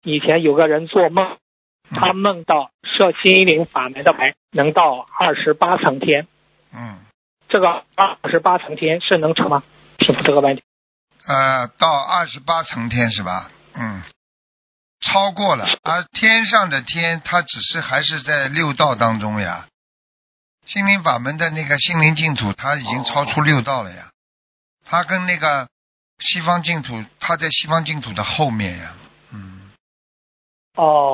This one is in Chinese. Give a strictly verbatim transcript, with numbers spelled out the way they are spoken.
以前有个人做梦，他梦到设心灵法门的牌能到二十八层天。 嗯。 这个二十八层天是能成吗？请复这个问题。 呃，到二十八层天是吧？嗯，超过了。而天上的天，它只是还是在六道当中呀。心灵法门的那个心灵净土，它已经超出六道了呀。它跟那个西方净土，它在西方净土的后面呀。嗯。 哦。